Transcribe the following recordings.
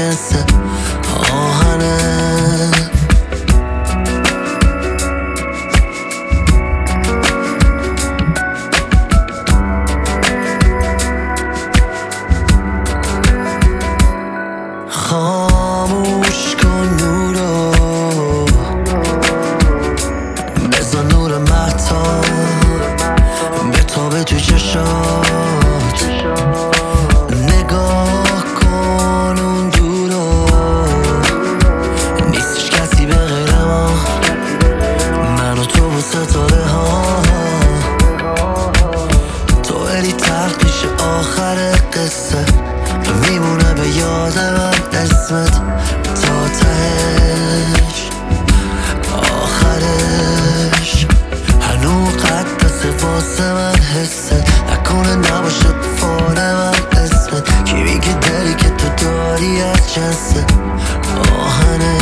جنس آهنه. خاموش کن نورو، بزن نور مهتاب بتابه تو چشات. نگاه کن اون دورو، نیستش کسی به غیر ما، من و تو و ستاره ها. تو الی تلخ پیش آخر قصه، میمونه به یاد من اسمت تا تهش آخرش. هنو مقدسه واسه من حست، نکنه نباشه فال من اسمت. کی میگه داری که تو داری از جنس آهنه.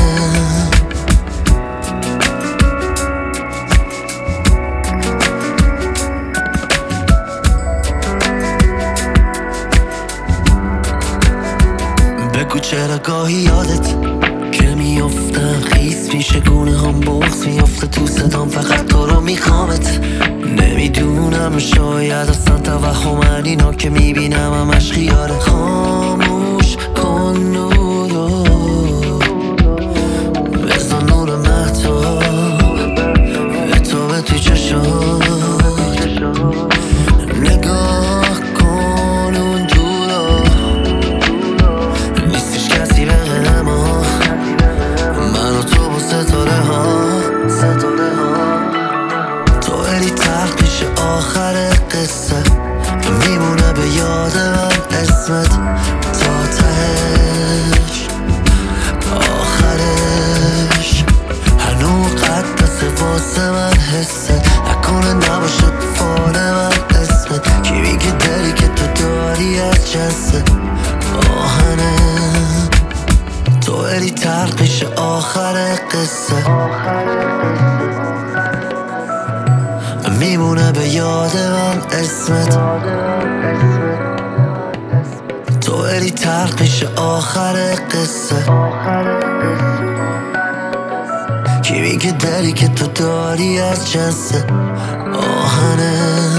بگو چرا گاهی یادت که میافتم خیس میشه، گونه هم بغض میافته تو صدام، فقط تو رو میخوامت. نمیدونم شاید اصلا توهم اینا که میبینم همش خیاره. خاموش کن نورو، بزن نور مهتاب بتابه تو چشات. نگاه کن اون دورو، نیستش کسی به غیر ما، من و تو و ستاره ها. تو الی تلخ پیش آخر قصه، میمونه به یاد من اسمت تا تهش آخرش. هنو مقدسه واسه من حست، نکنه نباشه فال من اسمت. کی میگه داری که تو داری از جنس آهنه. تو الی تلخ پیش آخر قصه، میمونه به یاد من اسمت. تو الی تلخ پیش آخر قصه، کی میگه داری که تو داری از جنس آهنه.